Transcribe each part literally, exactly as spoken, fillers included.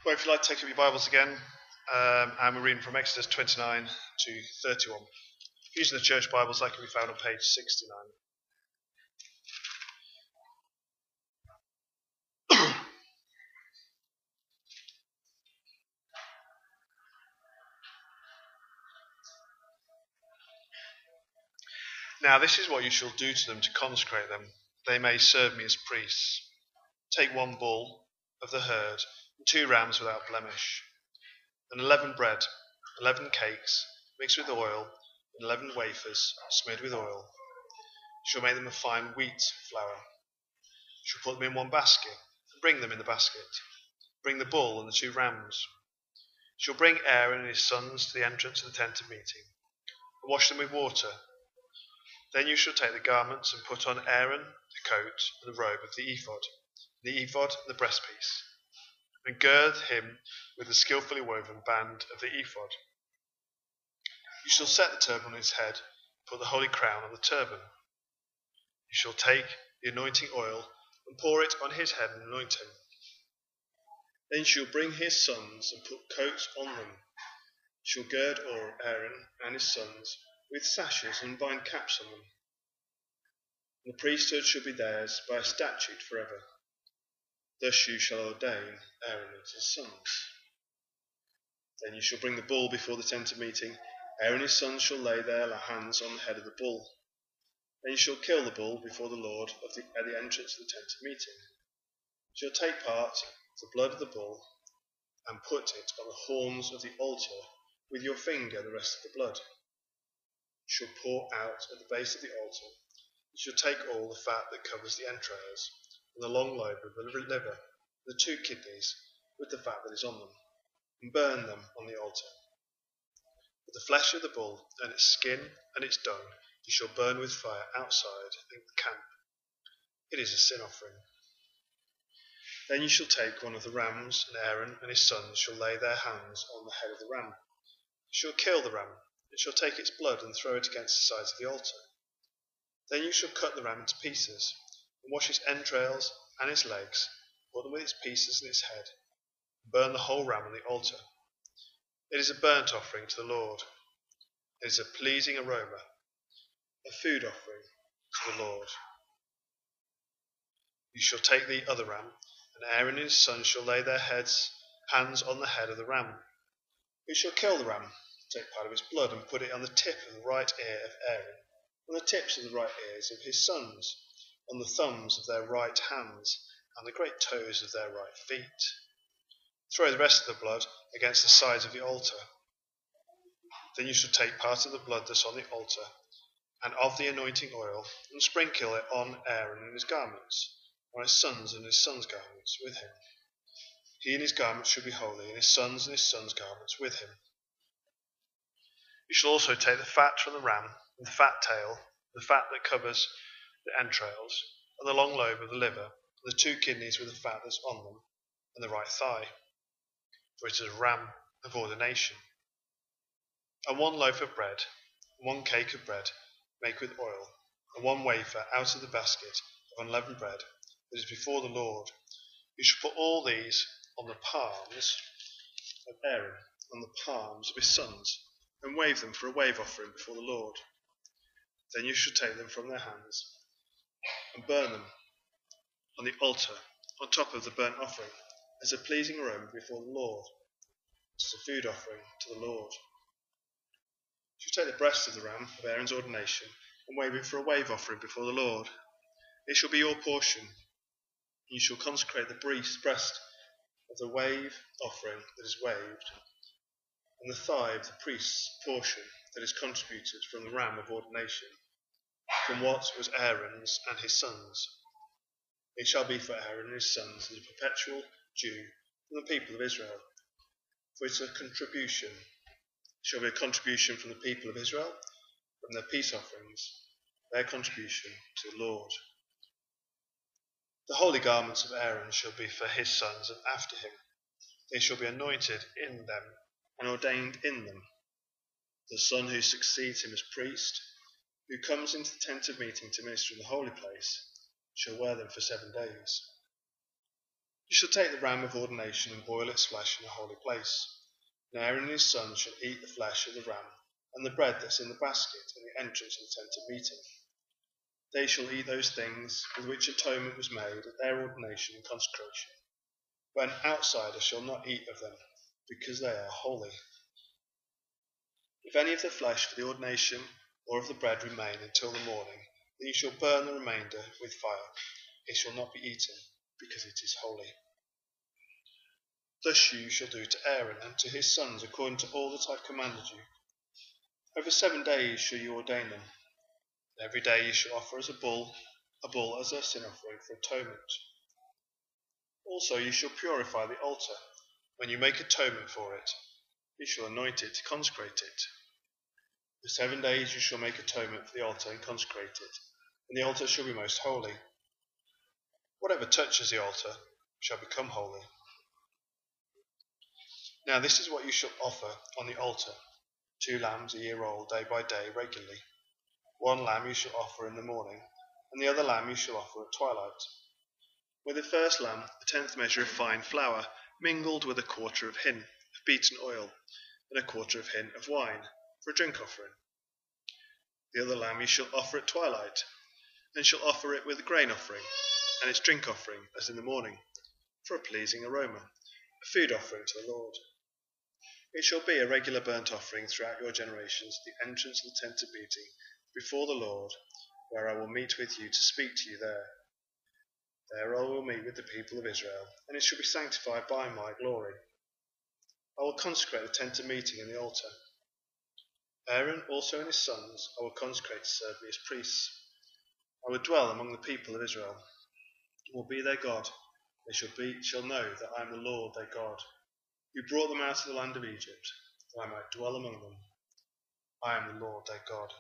Well, if you'd like to take up your Bibles again, um, and we're reading from Exodus twenty-nine to thirty-one. Using the church Bibles, that can be found on page sixty-nine. Now this is what you shall do to them to consecrate them. They may serve me as priests. Take one bull of the herd, and two rams without blemish, and eleven bread, eleven cakes, mixed with oil, and eleven wafers, smeared with oil. You shall make them of fine wheat flour. You shall put them in one basket, and bring them in the basket. Bring the bull and the two rams. You shall bring Aaron and his sons to the entrance of the tent of meeting, and wash them with water. Then you shall take the garments and put on Aaron the coat and the robe of the ephod, the ephod and the breastpiece, and gird him with the skillfully woven band of the ephod. You shall set the turban on his head, and put the holy crown on the turban. You shall take the anointing oil and pour it on his head and anoint him. Then you shall bring his sons and put coats on them. You shall gird Aaron and his sons with sashes and bind caps on them. And the priesthood shall be theirs by a statute forever. Thus you shall ordain Aaron and his sons. Then you shall bring the bull before the tent of meeting. Aaron and his sons shall lay their hands on the head of the bull. Then you shall kill the bull before the Lord of the, at the entrance of the tent of meeting. You shall take part of the blood of the bull and put it on the horns of the altar with your finger the rest of the blood. You shall pour out at the base of the altar. You shall take all the fat that covers the entrails, and the long lobe of the liver, the two kidneys, with the fat that is on them, and burn them on the altar. But the flesh of the bull, and its skin, and its dung, you shall burn with fire outside the camp. It is a sin offering. Then you shall take one of the rams, and Aaron and his sons shall lay their hands on the head of the ram. You shall kill the ram, and shall take its blood and throw it against the sides of the altar. Then you shall cut the ram into pieces, and wash its entrails and its legs, put them with its pieces and its head, and burn the whole ram on the altar. It is a burnt offering to the Lord. It is a pleasing aroma, a food offering to the Lord. You shall take the other ram, and Aaron and his sons shall lay their heads, hands on the head of the ram. You shall kill the ram, take part of its blood, and put it on the tip of the right ear of Aaron, on the tips of the right ears of his sons, on the thumbs of their right hands, and the great toes of their right feet. Throw the rest of the blood against the sides of the altar. Then you shall take part of the blood that's on the altar, and of the anointing oil, and sprinkle it on Aaron and his garments, on his sons and his sons' garments with him. He and his garments shall be holy, and his sons and his sons' garments with him. You shall also take the fat from the ram, and the fat tail, the fat that covers the entrails, and the long lobe of the liver, and the two kidneys with the fat that's on them, and the right thigh, for it is a ram of ordination. And one loaf of bread, and one cake of bread, make with oil, and one wafer out of the basket of unleavened bread that is before the Lord. You shall put all these on the palms of Aaron, on the palms of his sons, and wave them for a wave offering before the Lord. Then you shall take them from their hands and burn them on the altar on top of the burnt offering as a pleasing aroma before the Lord. It is a food offering to the Lord. You shall take the breast of the ram of Aaron's ordination and wave it for a wave offering before the Lord. It shall be your portion. You shall consecrate the breast of the wave offering that is waved, and the thigh of the priest's portion that is contributed from the ram of ordination, from what was Aaron's and his sons. It shall be for Aaron and his sons as a perpetual due from the people of Israel. For it is a contribution. It shall be a contribution from the people of Israel, from their peace offerings, their contribution to the Lord. The holy garments of Aaron shall be for his sons and after him. They shall be anointed in them and ordained in them. The son who succeeds him as priest, who comes into the tent of meeting to minister in the holy place, shall wear them for seven days. You shall take the ram of ordination and boil its flesh in a holy place. And Aaron and his sons shall eat the flesh of the ram and the bread that's in the basket in the entrance of the tent of meeting. They shall eat those things with which atonement was made at their ordination and consecration. But an outsider shall not eat of them, because they are holy. If any of the flesh for the ordination or of the bread remain until the morning, then you shall burn the remainder with fire. It shall not be eaten, because it is holy. Thus you shall do to Aaron and to his sons according to all that I have commanded you. Over seven days shall you ordain them. And every day you shall offer as a bull, a bull as a sin offering for atonement. Also you shall purify the altar. When you make atonement for it, you shall anoint it, consecrate it. For seven days you shall make atonement for the altar and consecrate it, and the altar shall be most holy. Whatever touches the altar shall become holy. Now this is what you shall offer on the altar: two lambs a year old, day by day, regularly. One lamb you shall offer in the morning, and the other lamb you shall offer at twilight. With the first lamb, a tenth measure of fine flour, mingled with a quarter of hin of beaten oil, and a quarter of hin of wine, for a drink offering. The other lamb you shall offer at twilight, and shall offer it with a grain offering, and its drink offering, as in the morning, for a pleasing aroma, a food offering to the Lord. It shall be a regular burnt offering throughout your generations at the entrance of the tent of meeting, before the Lord, where I will meet with you to speak to you there. There I will meet with the people of Israel, and it shall be sanctified by my glory. I will consecrate the tent of meeting and the altar. Aaron also and his sons I will consecrate to serve me as priests. I will dwell among the people of Israel, and will be their God. They shall be shall know that I am the Lord their God, who brought them out of the land of Egypt, that I might dwell among them. I am the Lord their God.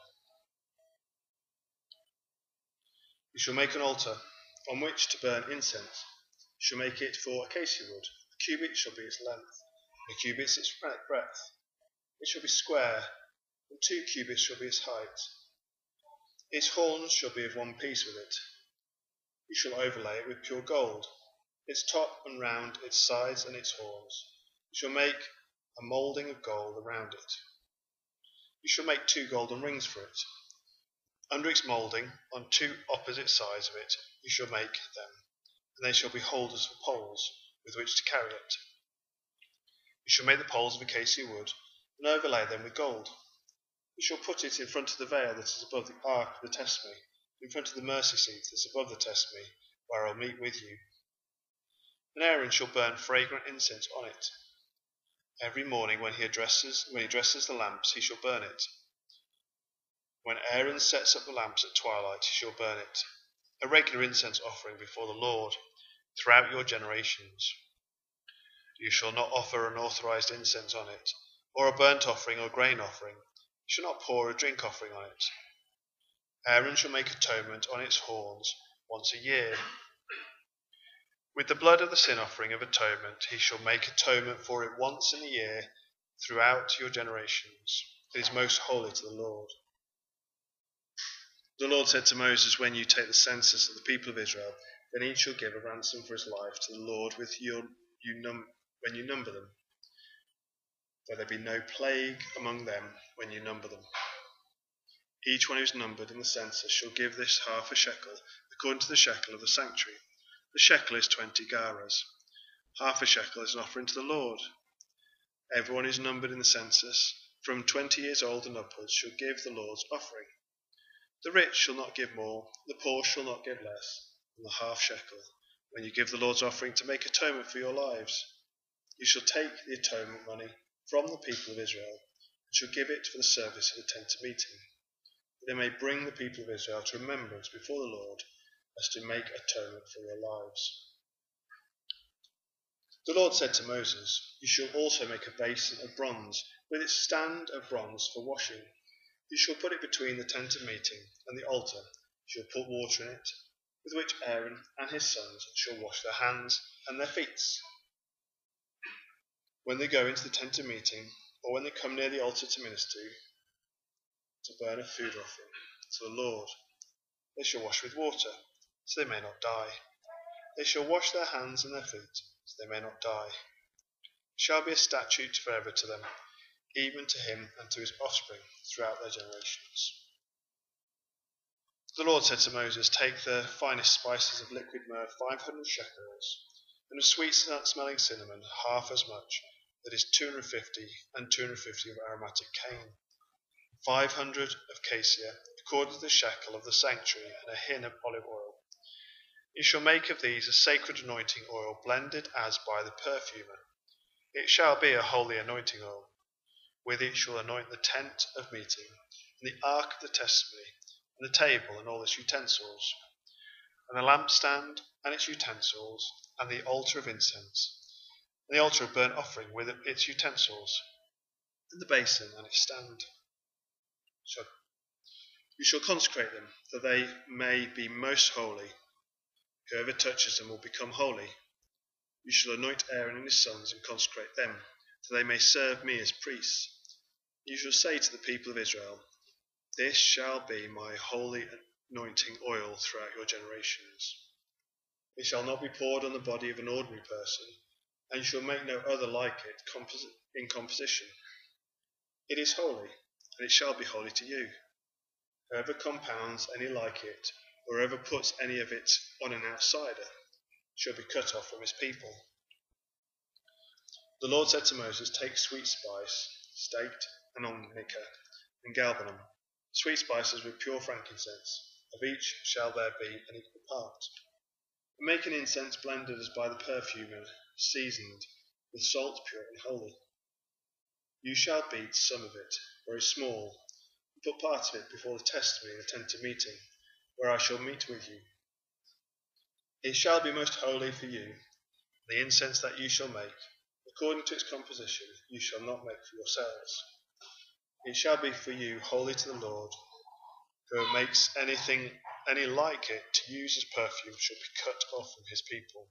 You shall make an altar on which to burn incense. You shall make it for acacia wood. A cubit shall be its length, and a cubit its breadth. It shall be square, and two cubits shall be its height. Its horns shall be of one piece with it. You shall overlay it with pure gold, its top and round, its sides and its horns. You shall make a moulding of gold around it. You shall make two golden rings for it. Under its moulding, on two opposite sides of it, you shall make them, and they shall be holders for poles with which to carry it. You shall make the poles of acacia wood, and overlay them with gold. You shall put it in front of the veil that is above the ark of the testimony, in front of the mercy seat that is above the testimony, where I will meet with you. And Aaron shall burn fragrant incense on it. Every morning when he addresses when he dresses the lamps, he shall burn it. When Aaron sets up the lamps at twilight, he shall burn it, a regular incense offering before the Lord throughout your generations. You shall not offer unauthorized incense on it, or a burnt offering or grain offering. You shall not pour a drink offering on it. Aaron shall make atonement on its horns once a year. With the blood of the sin offering of atonement, he shall make atonement for it once in a year throughout your generations. It is most holy to the Lord. The Lord said to Moses, when you take the census of the people of Israel, then each shall give a ransom for his life to the Lord with your, you num, when you number them. Let there be no plague among them when you number them. Each one who is numbered in the census shall give this half a shekel, according to the shekel of the sanctuary. The shekel is twenty gerahs. Half a shekel is an offering to the Lord. Everyone who is numbered in the census, from twenty years old and upwards, shall give the Lord's offering. The rich shall not give more, the poor shall not give less than the half shekel, when you give the Lord's offering to make atonement for your lives. You shall take the atonement money from the people of Israel, and shall give it for the service of the tent of meeting, that they may bring the people of Israel to remembrance before the Lord, as to make atonement for your lives. The Lord said to Moses, you shall also make a basin of bronze, with its stand of bronze for washing. You shall put it between the tent of meeting and the altar. You shall put water in it, with which Aaron and his sons shall wash their hands and their feet. When they go into the tent of meeting, or when they come near the altar to minister, to burn a food offering to the Lord, they shall wash with water, so they may not die. They shall wash their hands and their feet, so they may not die. It shall be a statute forever to them, even to him and to his offspring throughout their generations. The Lord said to Moses, take the finest spices of liquid myrrh, five hundred shekels, and of sweet smelling cinnamon, half as much, that is two hundred fifty, and two hundred fifty of aromatic cane, five hundred of cassia, according to the shekel of the sanctuary, and a hin of olive oil. You shall make of these a sacred anointing oil, blended as by the perfumer. It shall be a holy anointing oil. With it shall anoint the tent of meeting, and the ark of the testimony, and the table and all its utensils, and the lampstand and its utensils, and the altar of incense, and the altar of burnt offering with its utensils, and the basin and its stand. So you shall consecrate them, that they may be most holy. Whoever touches them will become holy. You shall anoint Aaron and his sons and consecrate them, that they may serve me as priests. You shall say to the people of Israel, this shall be my holy anointing oil throughout your generations. It shall not be poured on the body of an ordinary person, and you shall make no other like it in composition. It is holy, and it shall be holy to you. Whoever compounds any like it, or whoever puts any of it on an outsider, shall be cut off from his people. The Lord said to Moses, take sweet spice, staked, and onycha, and galbanum, sweet spices with pure frankincense. Of each shall there be an equal part. And make an incense blended as by the perfumer, seasoned with salt, pure and holy. You shall beat some of it, very small, and put part of it before the testimony in the tent of meeting, where I shall meet with you. It shall be most holy for you. The incense that you shall make, according to its composition, you shall not make for yourselves. It shall be for you holy to the Lord. Whoever makes anything any like it to use as perfume shall be cut off from his people.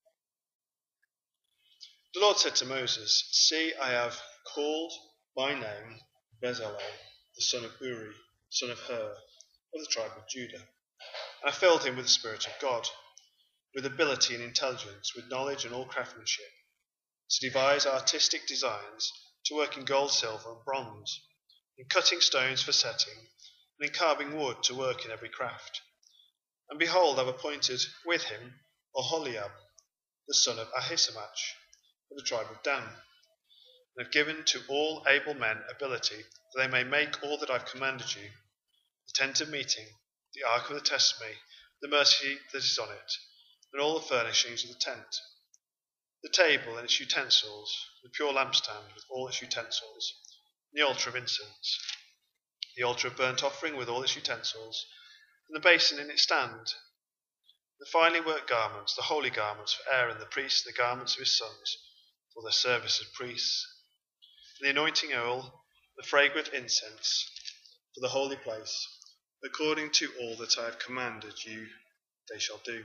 The Lord said to Moses, see, I have called by name Bezalel, the son of Uri, son of Hur, of the tribe of Judah. And I filled him with the Spirit of God, with ability and intelligence, with knowledge and all craftsmanship, to devise artistic designs, to work in gold, silver, and bronze, in cutting stones for setting, and in carving wood, to work in every craft. And behold, I have appointed with him Oholiab, the son of Ahisamach, of the tribe of Dan, and have given to all able men ability, that they may make all that I have commanded you, the tent of meeting, the ark of the testimony, the mercy that is on it, and all the furnishings of the tent, the table and its utensils, the pure lampstand with all its utensils, the altar of incense, the altar of burnt offering with all its utensils, and the basin in its stand, the finely worked garments, the holy garments for Aaron the priest, the garments of his sons, for their service as priests, and the anointing oil, the fragrant incense, for the holy place, according to all that I have commanded you, they shall do.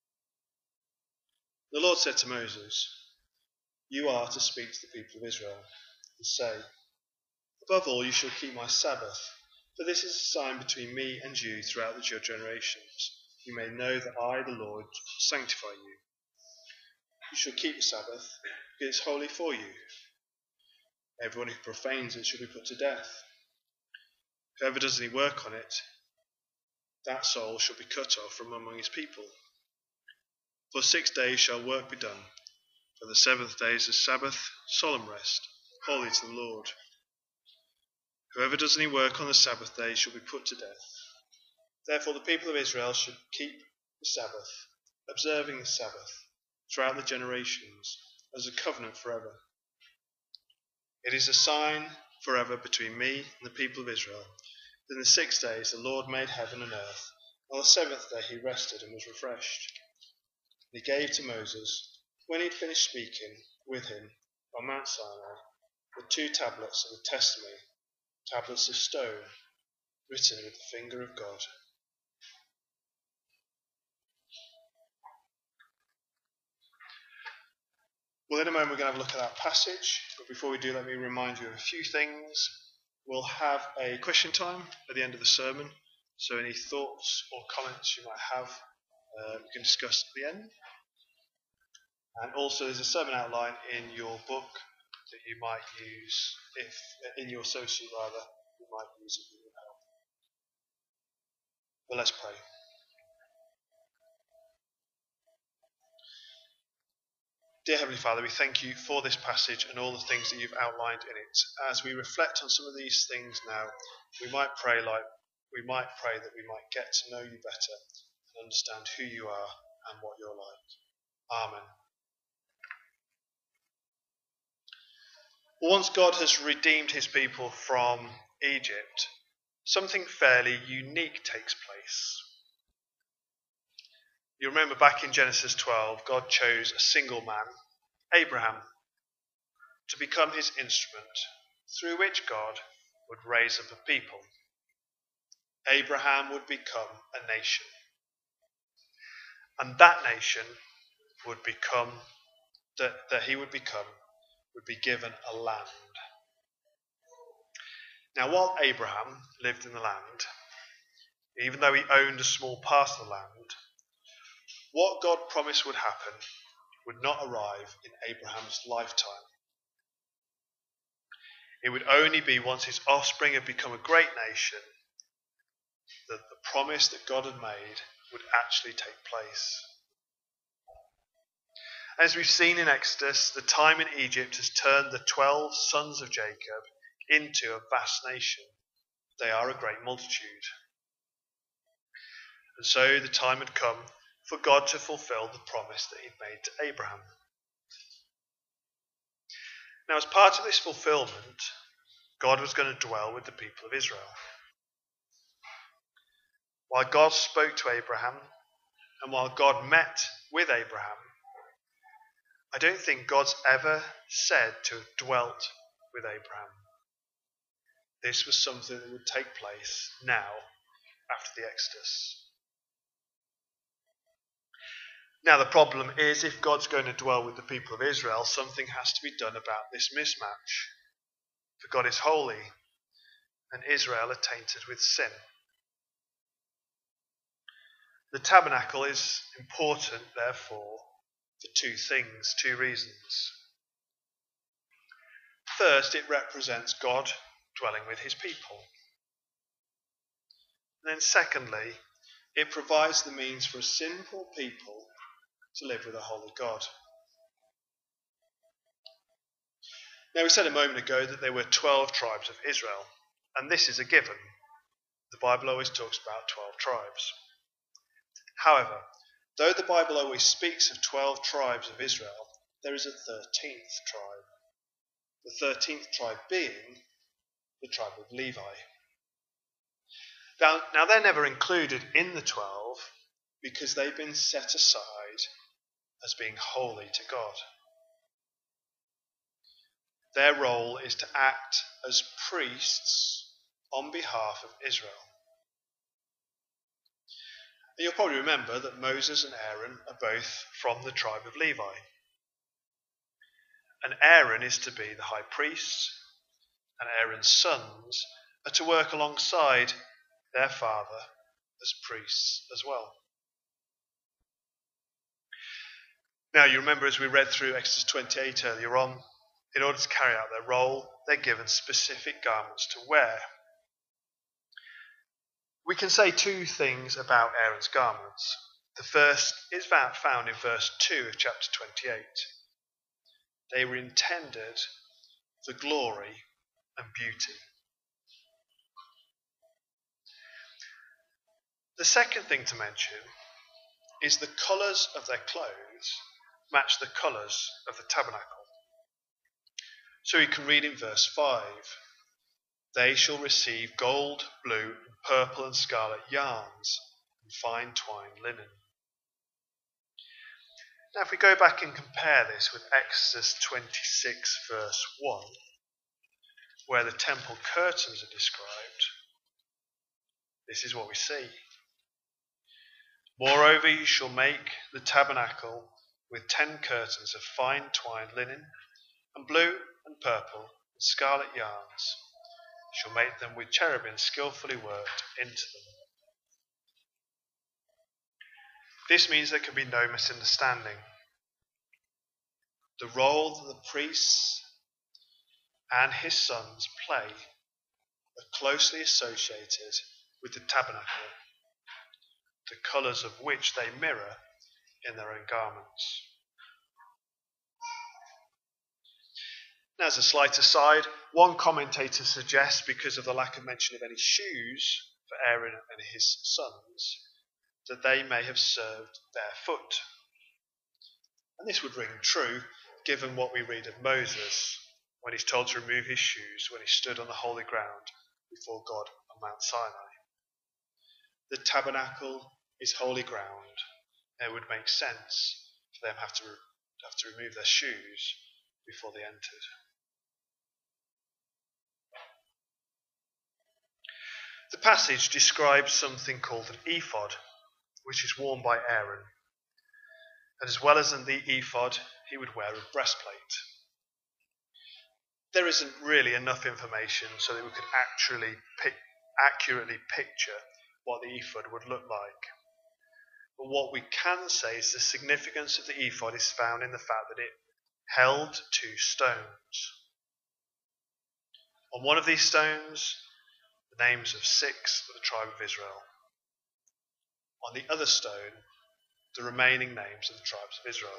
The Lord said to Moses, you are to speak to the people of Israel, and say, above all you shall keep my Sabbath, for this is a sign between me and you throughout your generations. You may know that I, the Lord, sanctify you. You shall keep the Sabbath, because it is holy for you. Everyone who profanes it shall be put to death. Whoever does any work on it, that soul shall be cut off from among his people. For six days shall work be done, but the seventh day is a Sabbath, solemn rest, holy to the Lord. Whoever does any work on the Sabbath day shall be put to death. Therefore the people of Israel should keep the Sabbath, observing the Sabbath throughout the generations, as a covenant forever. It is a sign forever between me and the people of Israel. In the six days the Lord made heaven and earth. On the seventh day he rested and was refreshed. And he gave to Moses, when he had finished speaking with him on Mount Sinai, the two tablets of the testimony, tablets of stone, written with the finger of God. Well, in a moment we're going to have a look at that passage, but before we do, let me remind you of a few things. We'll have a question time at the end of the sermon, so any thoughts or comments you might have, uh, we can discuss at the end. And also there's a sermon outline in your book that you might use, if in your associate rather, you might use it with your help. But let's pray. Dear Heavenly Father, we thank you for this passage and all the things that you've outlined in it. As we reflect on some of these things now, we might pray like we might pray that we might get to know you better and understand who you are and what you're like. Amen. Once God has redeemed his people from Egypt, something fairly unique takes place. You remember back in Genesis twelve, God chose a single man, Abraham, to become his instrument through which God would raise up a people. Abraham would become a nation. And that nation would become, that, that he would become, would be given a land. Now, while Abraham lived in the land, even though he owned a small part of the land, what God promised would happen would not arrive in Abraham's lifetime. It would only be once his offspring had become a great nation that the promise that God had made would actually take place. As we've seen in Exodus, the time in Egypt has turned the twelve sons of Jacob into a vast nation. They are a great multitude. And so the time had come for God to fulfill the promise that he'd made to Abraham. Now, as part of this fulfillment, God was going to dwell with the people of Israel. While God spoke to Abraham, and while God met with Abraham, I don't think God's ever said to have dwelt with Abraham. This was something that would take place now, after the Exodus. Now the problem is, if God's going to dwell with the people of Israel, something has to be done about this mismatch. For God is holy, and Israel are tainted with sin. The tabernacle is important, therefore, for two things, two reasons. First, it represents God dwelling with his people. And then secondly, it provides the means for a sinful people to live with a holy God. Now, we said a moment ago that there were twelve tribes of Israel, and this is a given. The Bible always talks about twelve tribes. However, though the Bible always speaks of twelve tribes of Israel, there is a thirteenth tribe. The thirteenth tribe being the tribe of Levi. Now, now they're never included in the twelve because they've been set aside as being holy to God. Their role is to act as priests on behalf of Israel. And you'll probably remember that Moses and Aaron are both from the tribe of Levi. And Aaron is to be the high priest, and Aaron's sons are to work alongside their father as priests as well. Now, you remember as we read through Exodus twenty-eight earlier on, in order to carry out their role, they're given specific garments to wear. We can say two things about Aaron's garments. The first is found in verse two of chapter twenty-eight. They were intended for glory and beauty. The second thing to mention is the colours of their clothes match the colours of the tabernacle. So you can read in verse five, they shall receive gold, blue, purple and scarlet yarns and fine twined linen. Now if we go back and compare this with Exodus twenty-six verse one, where the temple curtains are described, this is what we see. Moreover, you shall make the tabernacle with ten curtains of fine twined linen, and blue and purple and scarlet yarns. You shall make them with cherubim skillfully worked into them. This means there can be no misunderstanding. The role that the priests and his sons play are closely associated with the tabernacle, the colours of which they mirror in their own garments. Now, as a slight aside, one commentator suggests, because of the lack of mention of any shoes for Aaron and his sons, that they may have served barefoot. And this would ring true, given what we read of Moses, when he's told to remove his shoes when he stood on the holy ground before God on Mount Sinai. The tabernacle is holy ground, and it would make sense for them have to have to remove their shoes before they entered. The passage describes something called an ephod, which is worn by Aaron. And as well as in the ephod, he would wear a breastplate. There isn't really enough information so that we could actually pic- accurately picture what the ephod would look like. But what we can say is the significance of the ephod is found in the fact that it held two stones. On one of these stones, the names of six of the tribe of Israel. On the other stone, the remaining names of the tribes of Israel.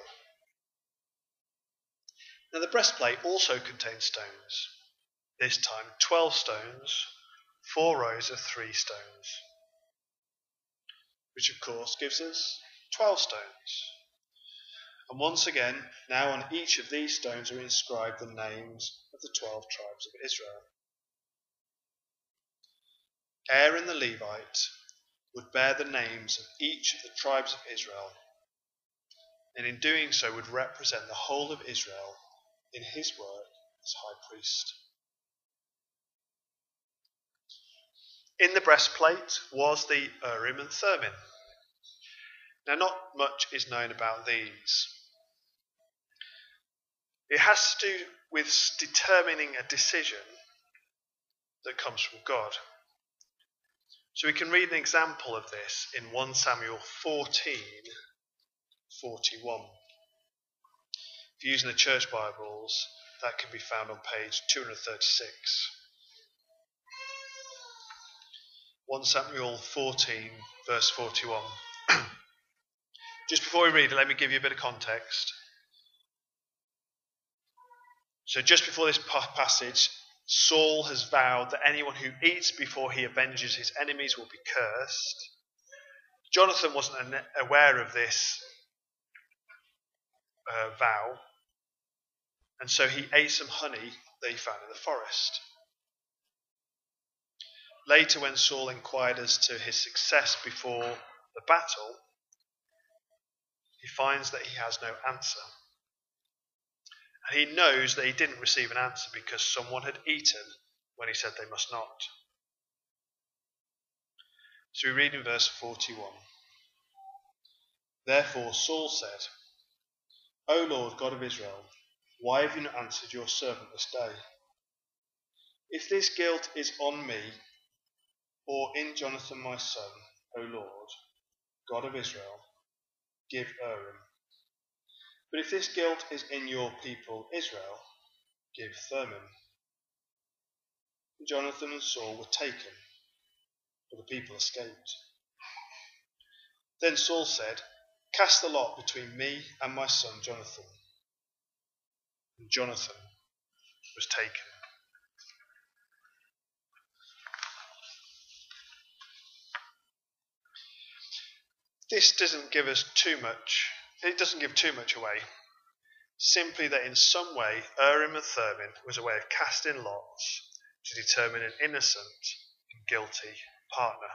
Now the breastplate also contains stones. This time twelve stones, four rows of three stones. Which of course gives us twelve stones. And once again, now on each of these stones are inscribed the names of the twelve tribes of Israel. Aaron the Levite would bear the names of each of the tribes of Israel, and in doing so would represent the whole of Israel in his work as high priest. In the breastplate was the Urim and Thummim. Now, not much is known about these. It has to do with determining a decision that comes from God. So we can read an example of this in First Samuel fourteen forty-one. If you're using the church Bibles, that can be found on page two thirty-six. First Samuel fourteen, verse forty-one. Just before we read it, let me give you a bit of context. So just before this passage, Saul has vowed that anyone who eats before he avenges his enemies will be cursed. Jonathan wasn't aware of this uh, vow, and so he ate some honey that he found in the forest. Later, when Saul inquired as to his success before the battle, he finds that he has no answer. And he knows that he didn't receive an answer because someone had eaten when he said they must not. So we read in verse forty-one. Therefore Saul said, O Lord God of Israel, why have you not answered your servant this day? If this guilt is on me, or in Jonathan my son, O Lord, God of Israel, give Urim. But if this guilt is in your people Israel, give Thummim. And Jonathan and Saul were taken, but the people escaped. Then Saul said, Cast the lot between me and my son Jonathan. And Jonathan was taken. This doesn't give us too much, it doesn't give too much away. Simply that in some way, Urim and Thummim was a way of casting lots to determine an innocent and guilty partner.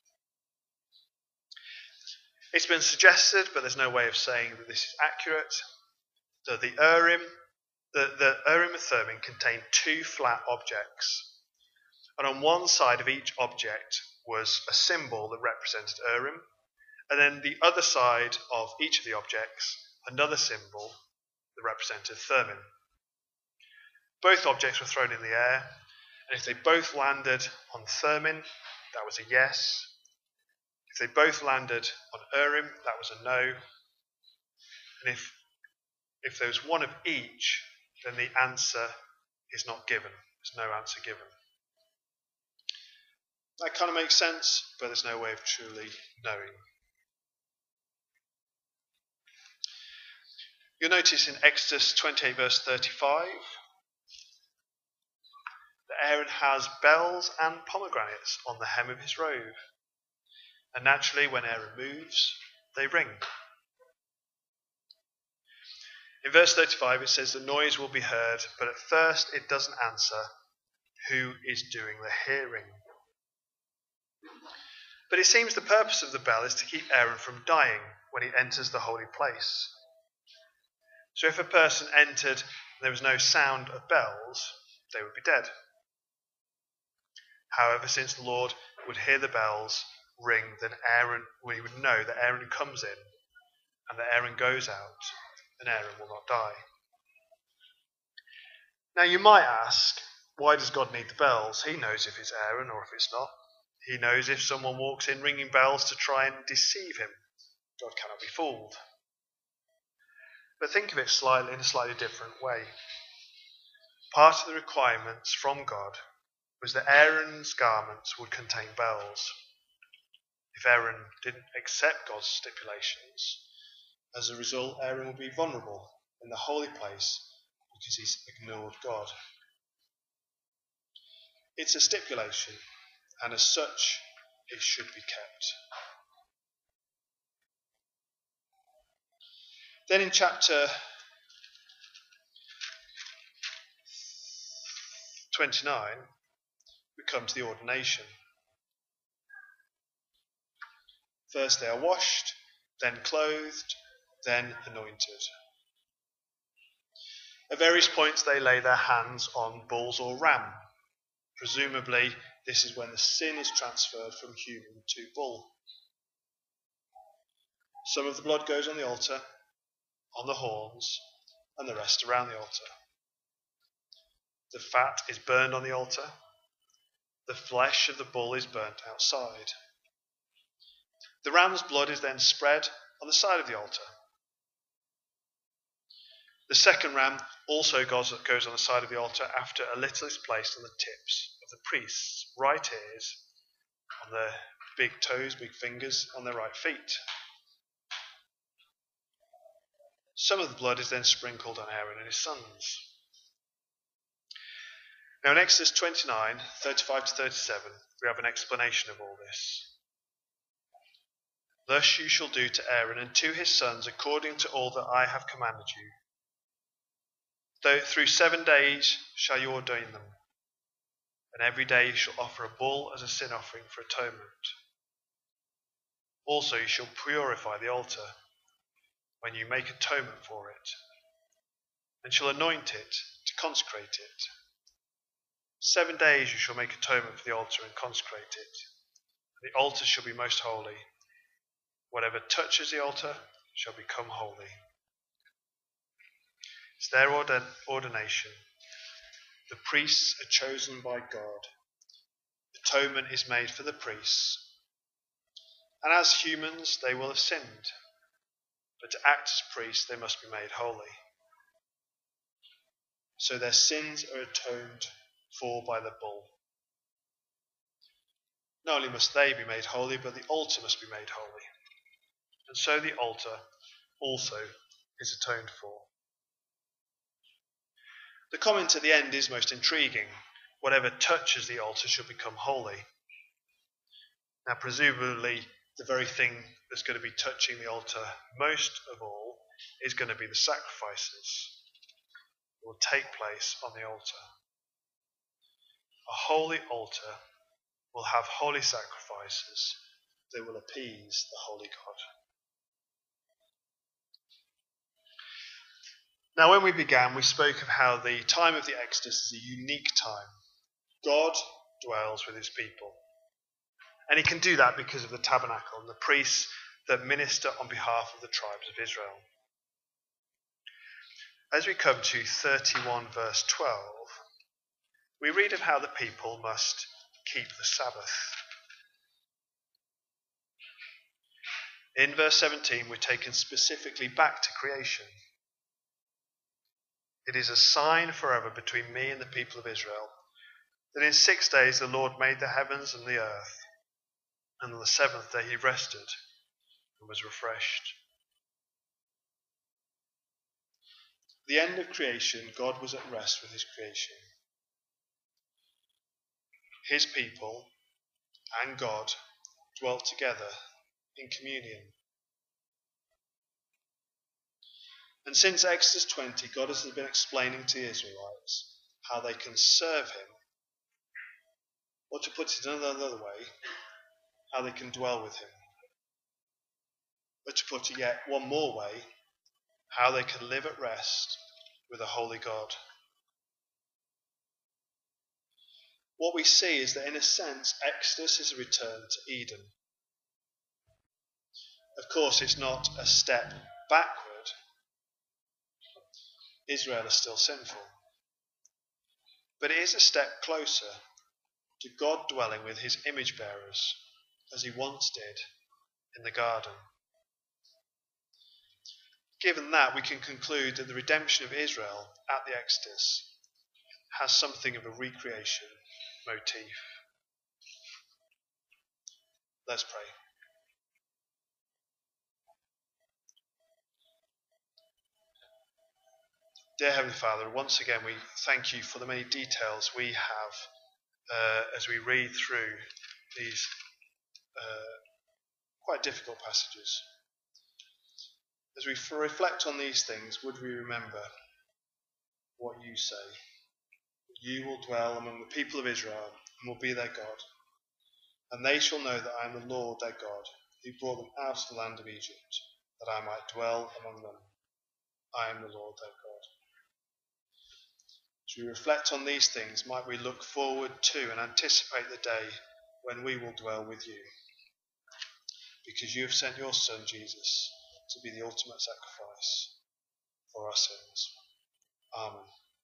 It's been suggested, but there's no way of saying that this is accurate, that the Urim, the, the Urim and Thummim contained two flat objects. And on one side of each object was a symbol that represented Urim, and then the other side of each of the objects, another symbol that represented Thummim. Both objects were thrown in the air, and if they both landed on Thummim, that was a yes. If they both landed on Urim, that was a no. And if If there's one of each, then the answer is not given. There's no answer given. That kind of makes sense, but there's no way of truly knowing. You'll notice in Exodus twenty-eight verse thirty-five that Aaron has bells and pomegranates on the hem of his robe. And naturally, when Aaron moves, they ring. In verse thirty-five it says the noise will be heard, but at first it doesn't answer who is doing the hearing. But it seems the purpose of the bell is to keep Aaron from dying when he enters the holy place. So if a person entered and there was no sound of bells, they would be dead. However, since the Lord would hear the bells ring, then Aaron, we would know that Aaron comes in and that Aaron goes out, and Aaron will not die. Now you might ask, why does God need the bells? He knows if it's Aaron or if it's not. He knows if someone walks in ringing bells to try and deceive him. God cannot be fooled. But think of it slightly in a slightly different way. Part of the requirements from God was that Aaron's garments would contain bells. If Aaron didn't accept God's stipulations, as a result, Aaron would be vulnerable in the holy place because he's ignored God. It's a stipulation, and as such, it should be kept. Then in chapter twenty-nine, we come to the ordination. First they are washed, then clothed, then anointed. At various points they lay their hands on bulls or ram. Presumably this is when the sin is transferred from human to bull. Some of the blood goes on the altar, on the horns, and the rest around the altar. The fat is burned on the altar. The flesh of the bull is burnt outside. The ram's blood is then spread on the side of the altar. The second ram also goes, goes on the side of the altar after a little is placed on the tips of the priest's right ears, on their big toes, big fingers, on their right feet. Some of the blood is then sprinkled on Aaron and his sons. Now in Exodus twenty-nine, thirty-five to thirty-seven, we have an explanation of all this. Thus you shall do to Aaron and to his sons according to all that I have commanded you. Though through seven days shall you ordain them, and every day you shall offer a bull as a sin offering for atonement. Also you shall purify the altar when you make atonement for it, and shall anoint it to consecrate it. Seven days you shall make atonement for the altar and consecrate it. The altar shall be most holy. Whatever touches the altar shall become holy. It's their ordination. The priests are chosen by God. Atonement is made for the priests. And as humans, they will have sinned. But to act as priests, they must be made holy. So their sins are atoned for by the bull. Not only must they be made holy, but the altar must be made holy. And so the altar also is atoned for. The comment at the end is most intriguing. Whatever touches the altar shall become holy. Now presumably the very thing that's going to be touching the altar most of all is going to be the sacrifices that will take place on the altar. A holy altar will have holy sacrifices that will appease the holy God. Now, when we began, we spoke of how the time of the Exodus is a unique time. God dwells with his people. And he can do that because of the tabernacle and the priests that minister on behalf of the tribes of Israel. As we come to thirty-one verse twelve, we read of how the people must keep the Sabbath. In verse seventeen, we're taken specifically back to creation. It is a sign forever between me and the people of Israel, that in six days the Lord made the heavens and the earth, and on the seventh day he rested and was refreshed. At the end of creation, God was at rest with his creation. His people and God dwelt together in communion. And since Exodus twenty, God has been explaining to the Israelites how they can serve him, or to put it another way, how they can dwell with him. Or to put it yet one more way, how they can live at rest with a holy God. What we see is that in a sense, Exodus is a return to Eden. Of course, it's not a step backward. Israel is still sinful. But it is a step closer to God dwelling with his image bearers, as he once did in the garden. Given that, we can conclude that the redemption of Israel at the Exodus has something of a recreation motif. Let's pray. Dear Heavenly Father, once again we thank you for the many details we have uh, as we read through these uh, quite difficult passages. As we f- reflect on these things, would we remember what you say? You will dwell among the people of Israel and will be their God. And they shall know that I am the Lord their God, who brought them out of the land of Egypt, that I might dwell among them. I am the Lord their God. As we reflect on these things, might we look forward to and anticipate the day when we will dwell with you, because you have sent your Son Jesus to be the ultimate sacrifice for our sins. Amen.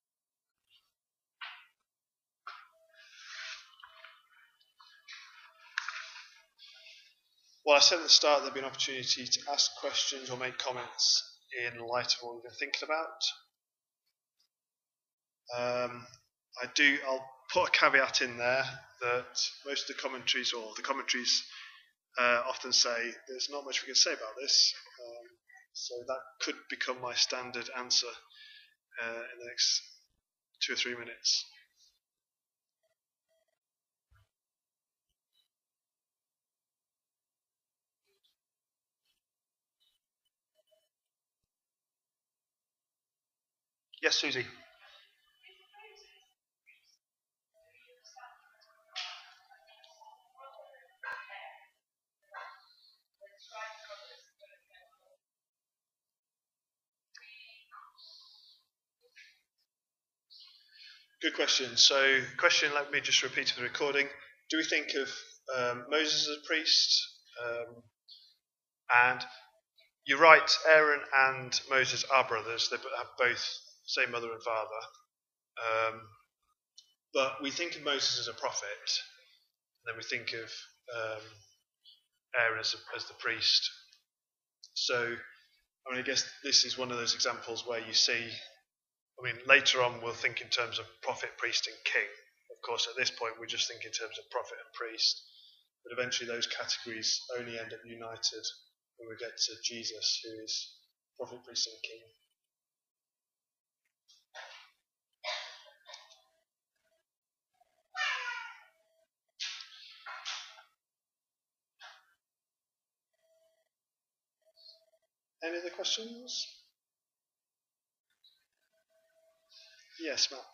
Well, I said at the start there'd be an opportunity to ask questions or make comments in light of what we've been thinking about. Um, I do. I'll put a caveat in there that most of the commentaries, or the commentaries, uh, often say there's not much we can say about this. Um, so that could become my standard answer uh, in the next two or three minutes. Yes, Susie. Good question. So, question, let me just repeat for the recording. Do we think of um, Moses as a priest? Um, and you're right, Aaron and Moses are brothers. They have both the same mother and father. Um, but we think of Moses as a prophet, and then we think of um, Aaron as, a, as the priest. So, I mean, I guess this is one of those examples where you see, I mean, later on we'll think in terms of prophet, priest, and king. Of course, at this point we just think in terms of prophet and priest. But eventually those categories only end up united when we get to Jesus, who is prophet, priest, and king. Any other questions? Yes, Matt.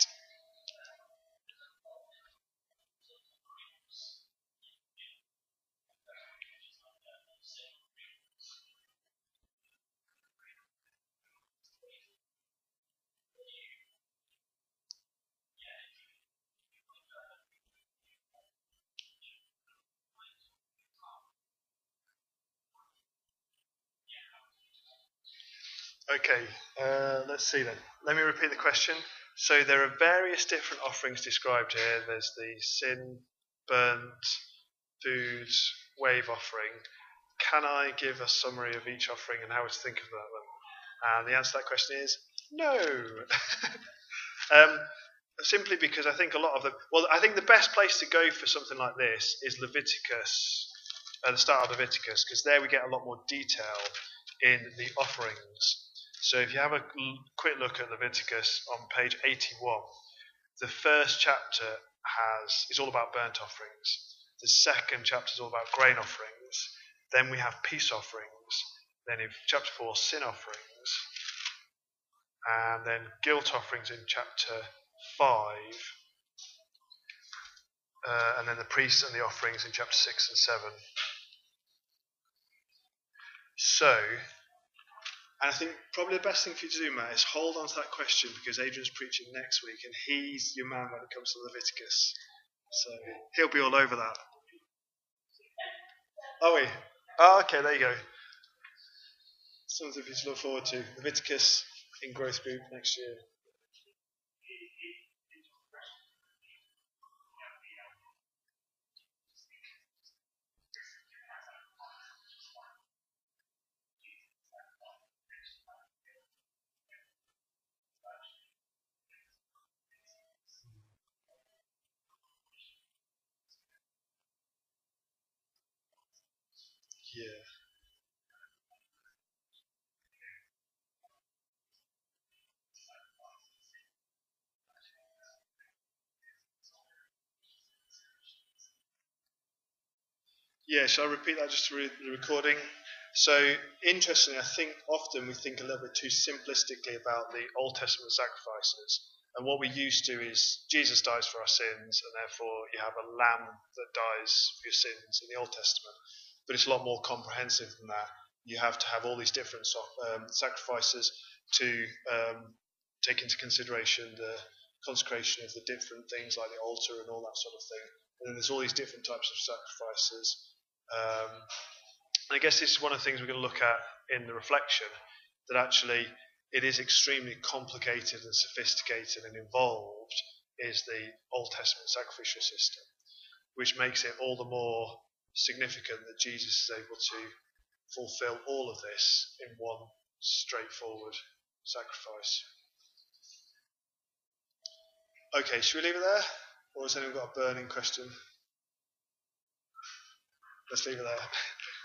Okay, uh, let's see then. Let me repeat the question. So there are various different offerings described here. There's the sin, burnt, food, wave offering. Can I give a summary of each offering and how to think about them? And the answer to that question is No. um, simply because I think a lot of them. Well, I think the best place to go for something like this is Leviticus, at the start of Leviticus, because there we get a lot more detail in the offerings. So if you have a l- quick look at Leviticus on page eighty-one, the first chapter has is all about burnt offerings. The second chapter is all about grain offerings. Then we have peace offerings. Then in chapter four, sin offerings. And then guilt offerings in chapter five. Uh, and then the priests and the offerings in chapter six and seven. So, and I think probably the best thing for you to do, Matt, is hold on to that question because Adrian's preaching next week and he's your man when it comes to Leviticus. So he'll be all over that. Are we? Oh, okay, there you go. Something for you to look forward to. Leviticus in growth group next year. Yeah. Yeah, shall I repeat that just to read the recording? So, interestingly, I think often we think a little bit too simplistically about the Old Testament sacrifices. And what we used to is Jesus dies for our sins, and therefore you have a lamb that dies for your sins in the Old Testament. But it's a lot more comprehensive than that. You have to have all these different um, sacrifices to um, take into consideration the consecration of the different things like the altar and all that sort of thing. And then there's all these different types of sacrifices. Um, and I guess this is one of the things we're going to look at in the reflection, that actually it is extremely complicated and sophisticated and involved is the Old Testament sacrificial system, which makes it all the more significant that Jesus is able to fulfill all of this in one straightforward sacrifice. Okay, should we leave it there? Or has anyone got a burning question? Let's leave it there.